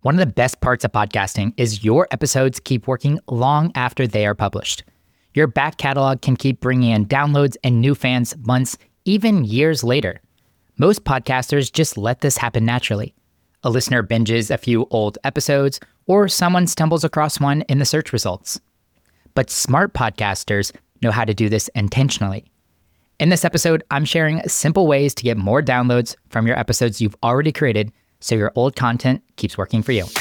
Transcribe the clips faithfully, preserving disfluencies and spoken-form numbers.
One of the best parts of podcasting is your episodes keep working long after they are published. Your back catalog can keep bringing in downloads and new fans months, even years later. Most podcasters just let this happen naturally. A listener binges a few old episodes, or someone stumbles across one in the search results. But smart podcasters know how to do this intentionally. In this episode, I'm sharing simple ways to get more downloads from your episodes you've already created so your old content keeps working for you.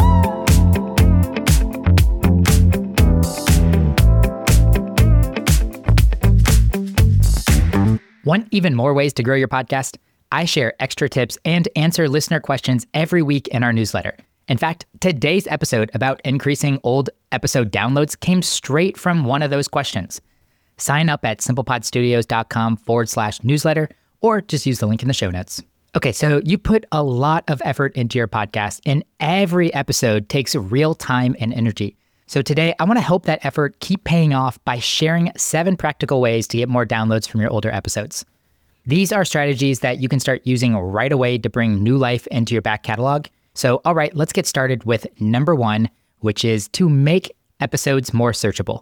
Want even more ways to grow your podcast? I share extra tips and answer listener questions every week in our newsletter. In fact, today's episode about increasing old episode downloads came straight from one of those questions. Sign up at simplepodstudios.com forward slash newsletter, or just use the link in the show notes. Okay, so you put a lot of effort into your podcast, and every episode takes real time and energy. So today, I want to help that effort keep paying off by sharing seven practical ways to get more downloads from your older episodes. These are strategies that you can start using right away to bring new life into your back catalog. So, all right, let's get started with number one, which is to make episodes more searchable.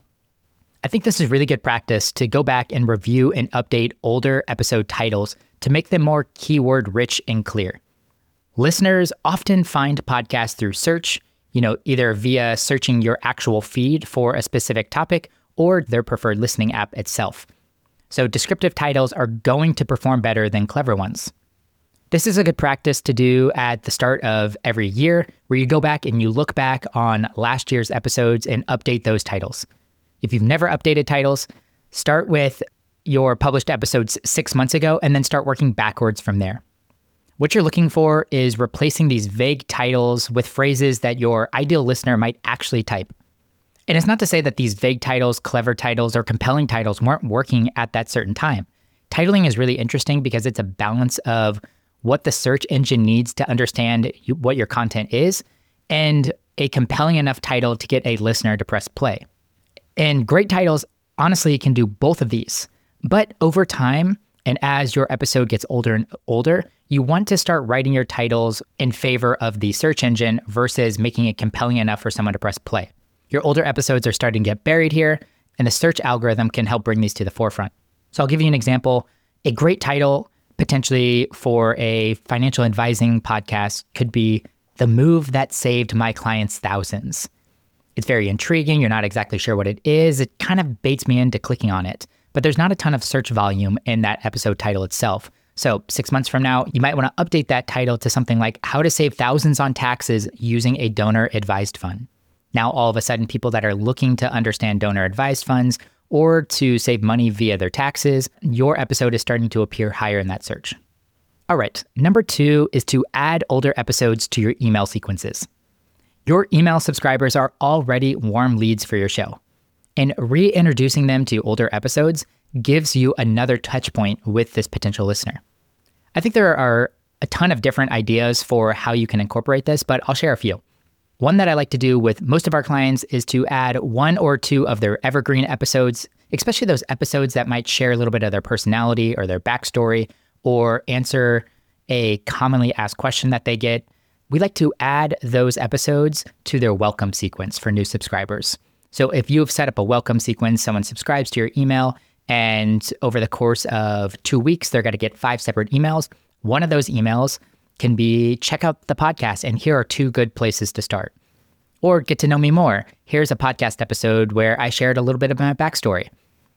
I think this is really good practice to go back and review and update older episode titles to make them more keyword rich and clear. Listeners often find podcasts through search, you know, either via searching your actual feed for a specific topic or their preferred listening app itself. So descriptive titles are going to perform better than clever ones. This is a good practice to do at the start of every year, where you go back and you look back on last year's episodes and update those titles. If you've never updated titles, start with your published episodes six months ago and then start working backwards from there. What you're looking for is replacing these vague titles with phrases that your ideal listener might actually type. And it's not to say that these vague titles, clever titles, or compelling titles weren't working at that certain time. Titling is really interesting because it's a balance of what the search engine needs to understand you, what your content is, and a compelling enough title to get a listener to press play. And great titles, honestly, can do both of these. But over time, and as your episode gets older and older, you want to start writing your titles in favor of the search engine versus making it compelling enough for someone to press play. Your older episodes are starting to get buried here, and the search algorithm can help bring these to the forefront. So I'll give you an example. A great title, potentially for a financial advising podcast, could be "The Move That Saved My Clients Thousands." It's very intriguing. You're not exactly sure what it is. It kind of baits me into clicking on it. But there's not a ton of search volume in that episode title itself. So six months from now, you might want to update that title to something like "How to Save Thousands on Taxes Using a Donor Advised Fund." Now, all of a sudden, people that are looking to understand donor advised funds or to save money via their taxes, your episode is starting to appear higher in that search. All right, number two is to add older episodes to your email sequences. Your email subscribers are already warm leads for your show, and reintroducing them to older episodes gives you another touch point with this potential listener. I think there are a ton of different ideas for how you can incorporate this, but I'll share a few. One that I like to do with most of our clients is to add one or two of their evergreen episodes, especially those episodes that might share a little bit of their personality or their backstory or answer a commonly asked question that they get. We like to add those episodes to their welcome sequence for new subscribers. So if you've set up a welcome sequence, someone subscribes to your email, and over the course of two weeks, they're going to get five separate emails. One of those emails can be, check out the podcast, and here are two good places to start. Or get to know me more. Here's a podcast episode where I shared a little bit of my backstory.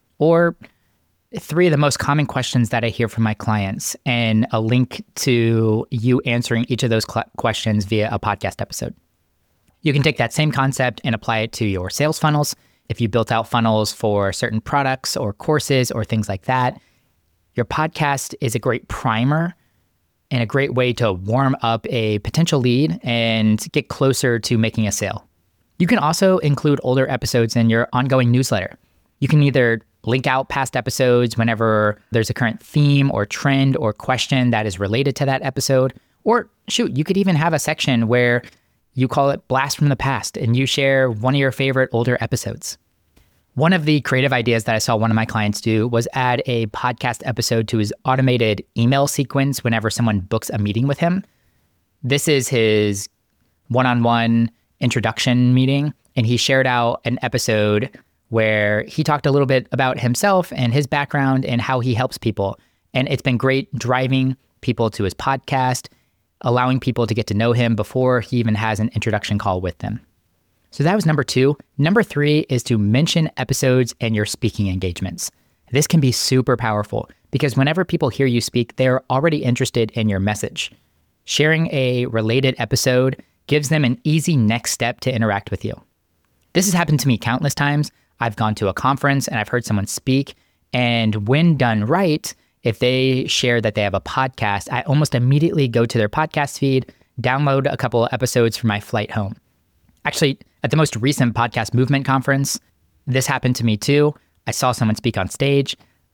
Or three of the most common questions that I hear from my clients, and a link to you answering each of those cl- questions via a podcast episode. You can take that same concept and apply it to your sales funnels. If you built out funnels for certain products or courses or things like that, your podcast is a great primer and a great way to warm up a potential lead and get closer to making a sale. You can also include older episodes in your ongoing newsletter. You can either link out past episodes whenever there's a current theme or trend or question that is related to that episode, or shoot, you could even have a section where you call it Blast from the Past and you share one of your favorite older episodes. One of the creative ideas that I saw one of my clients do was add a podcast episode to his automated email sequence whenever someone books a meeting with him. This is his one-on-one introduction meeting, and he shared out an episode where he talked a little bit about himself and his background and how he helps people. And it's been great driving people to his podcast, allowing people to get to know him before he even has an introduction call with them. So that was number two. Number three is to mention episodes in your speaking engagements. This can be super powerful because whenever people hear you speak, they're already interested in your message. Sharing a related episode gives them an easy next step to interact with you. This has happened to me countless times. I've gone to a conference and I've heard someone speak, and when done right, if they share that they have a podcast, I almost immediately go to their podcast feed, download a couple of episodes for my flight home. Actually, at the most recent Podcast Movement conference, this happened to me too. I saw someone speak on stage.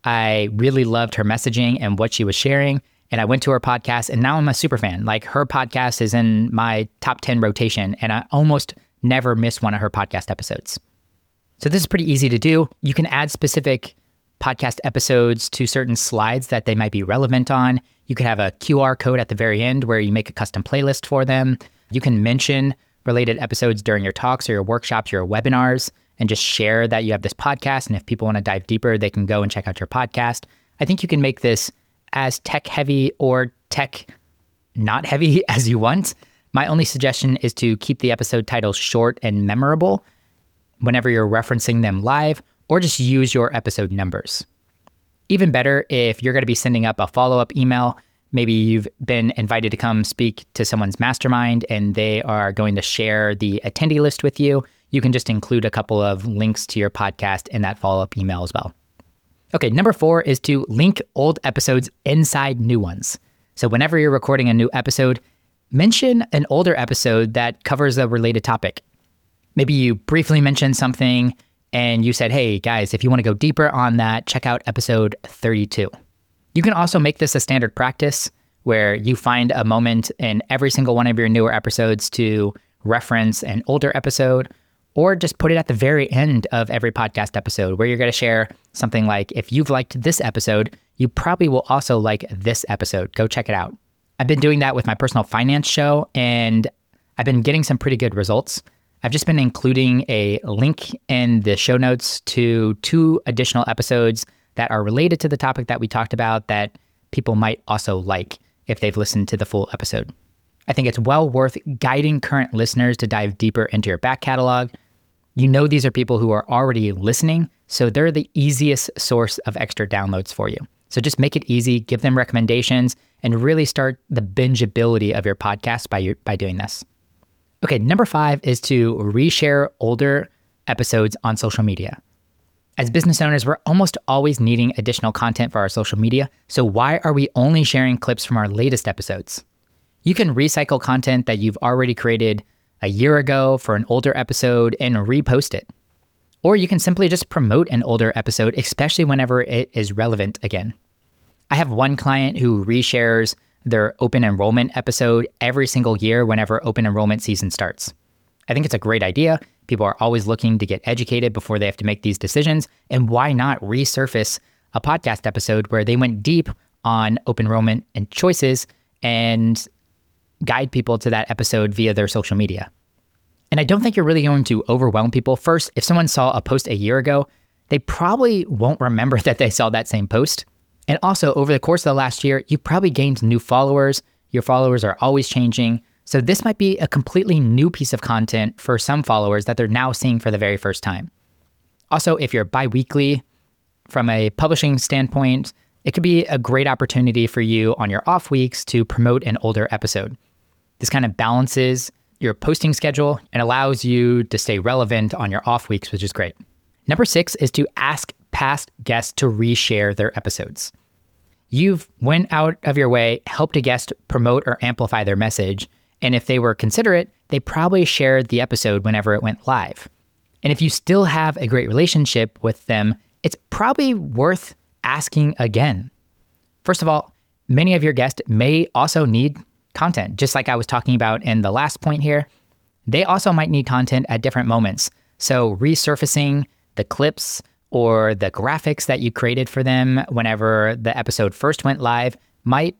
I really loved her messaging and what she was sharing, and I went to her podcast, and now I'm a super fan. Like, her podcast is in my top ten rotation, and I almost never miss one of her podcast episodes. So this is pretty easy to do. You can add specific podcast episodes to certain slides that they might be relevant on. You could have a Q R code at the very end where you make a custom playlist for them. You can mention related episodes during your talks or your workshops, your webinars, and just share that you have this podcast. And if people want to dive deeper, they can go and check out your podcast. I think you can make this as tech heavy or tech not heavy as you want. My only suggestion is to keep the episode titles short and memorable whenever you're referencing them live, or just use your episode numbers. Even better, if you're going to be sending up a follow-up email, maybe you've been invited to come speak to someone's mastermind and they are going to share the attendee list with you, you can just include a couple of links to your podcast in that follow-up email as well. Okay, number four is to link old episodes inside new ones. So whenever you're recording a new episode, mention an older episode that covers a related topic. Maybe you briefly mentioned something and you said, hey guys, if you want to go deeper on that, check out episode thirty-two. You can also make this a standard practice where you find a moment in every single one of your newer episodes to reference an older episode, or just put it at the very end of every podcast episode where you're going to share something like, if you've liked this episode, you probably will also like this episode. Go check it out. I've been doing that with my personal finance show, and I've been getting some pretty good results. I've just been including a link in the show notes to two additional episodes that are related to the topic that we talked about that people might also like if they've listened to the full episode. I think it's well worth guiding current listeners to dive deeper into your back catalog. You know these are people who are already listening, so they're the easiest source of extra downloads for you. So just make it easy, give them recommendations, and really start the bingeability of your podcast by, your, by doing this. Okay, number five is to reshare older episodes on social media. As business owners, we're almost always needing additional content for our social media, so why are we only sharing clips from our latest episodes? You can recycle content that you've already created a year ago for an older episode and repost it. Or you can simply just promote an older episode, especially whenever it is relevant again. I have one client who reshares their open enrollment episode every single year whenever open enrollment season starts. I think it's a great idea. People are always looking to get educated before they have to make these decisions. And why not resurface a podcast episode where they went deep on open enrollment and choices and guide people to that episode via their social media? And I don't think you're really going to overwhelm people. First, if someone saw a post a year ago, they probably won't remember that they saw that same post. And also, over the course of the last year, you probably gained new followers. Your followers are always changing. So this might be a completely new piece of content for some followers that they're now seeing for the very first time. Also, if you're bi-weekly, from a publishing standpoint, it could be a great opportunity for you on your off weeks to promote an older episode. This kind of balances your posting schedule and allows you to stay relevant on your off weeks, which is great. Number six is to ask past guests to reshare their episodes. You've went out of your way, helped a guest promote or amplify their message, and if they were considerate, they probably shared the episode whenever it went live. And if you still have a great relationship with them, it's probably worth asking again. First of all, many of your guests may also need content, just like I was talking about in the last point here. They also might need content at different moments. So resurfacing the clips or the graphics that you created for them whenever the episode first went live might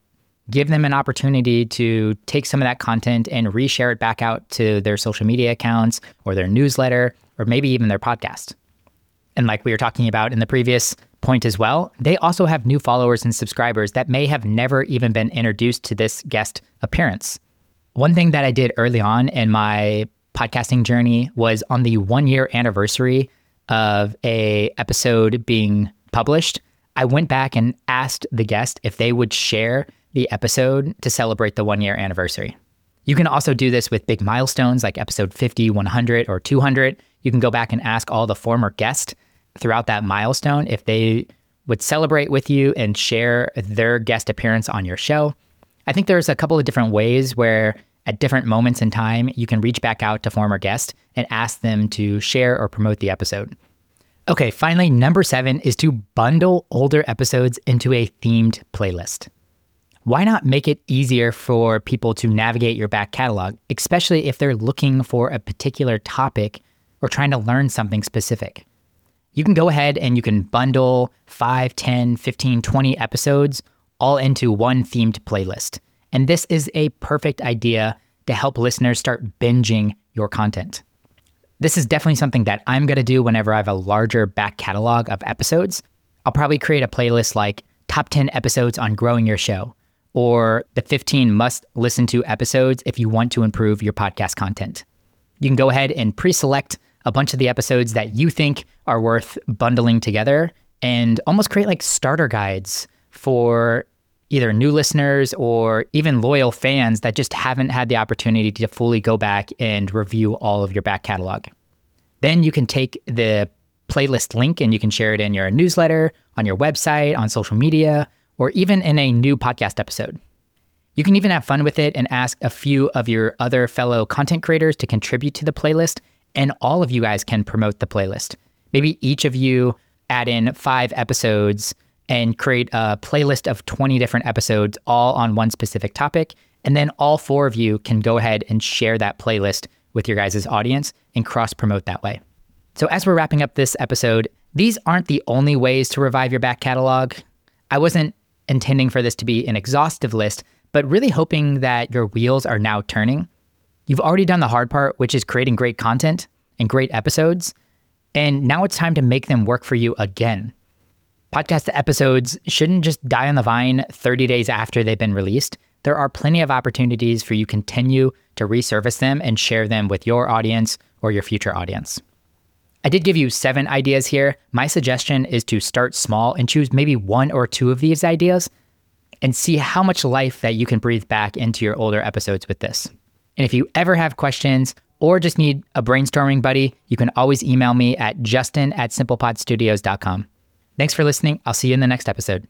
give them an opportunity to take some of that content and reshare it back out to their social media accounts or their newsletter, or maybe even their podcast. And like we were talking about in the previous point as well, they also have new followers and subscribers that may have never even been introduced to this guest appearance. One thing that I did early on in my podcasting journey was on the one year anniversary of a episode being published, I went back and asked the guest if they would share the episode to celebrate the one year anniversary. You can also do this with big milestones like episode fifty, one hundred, or two hundred. You can go back and ask all the former guests throughout that milestone if they would celebrate with you and share their guest appearance on your show. I think there's a couple of different ways where at different moments in time, you can reach back out to former guests and ask them to share or promote the episode. Okay, finally, number seven is to bundle older episodes into a themed playlist. Why not make it easier for people to navigate your back catalog, especially if they're looking for a particular topic or trying to learn something specific? You can go ahead and you can bundle five, ten, fifteen, twenty episodes all into one themed playlist. And this is a perfect idea to help listeners start binging your content. This is definitely something that I'm going to do whenever I have a larger back catalog of episodes. I'll probably create a playlist like top ten episodes on growing your show, or the fifteen must listen to episodes if you want to improve your podcast content. You can go ahead and pre-select a bunch of the episodes that you think are worth bundling together and almost create like starter guides for either new listeners or even loyal fans that just haven't had the opportunity to fully go back and review all of your back catalog. Then you can take the playlist link and you can share it in your newsletter, on your website, on social media, or even in a new podcast episode. You can even have fun with it and ask a few of your other fellow content creators to contribute to the playlist, and all of you guys can promote the playlist. Maybe each of you add in five episodes and create a playlist of twenty different episodes all on one specific topic, and then all four of you can go ahead and share that playlist with your guys' audience and cross-promote that way. So as we're wrapping up this episode, these aren't the only ways to revive your back catalog. I wasn't intending for this to be an exhaustive list, but really hoping that your wheels are now turning. You've already done the hard part, which is creating great content and great episodes, and now it's time to make them work for you again. Podcast episodes shouldn't just die on the vine thirty days after they've been released. There are plenty of opportunities for you to continue to resurface them and share them with your audience or your future audience. I did give you seven ideas here. My suggestion is to start small and choose maybe one or two of these ideas and see how much life that you can breathe back into your older episodes with this. And if you ever have questions or just need a brainstorming buddy, you can always email me at justin at simplepodstudios dot com. Thanks for listening. I'll see you in the next episode.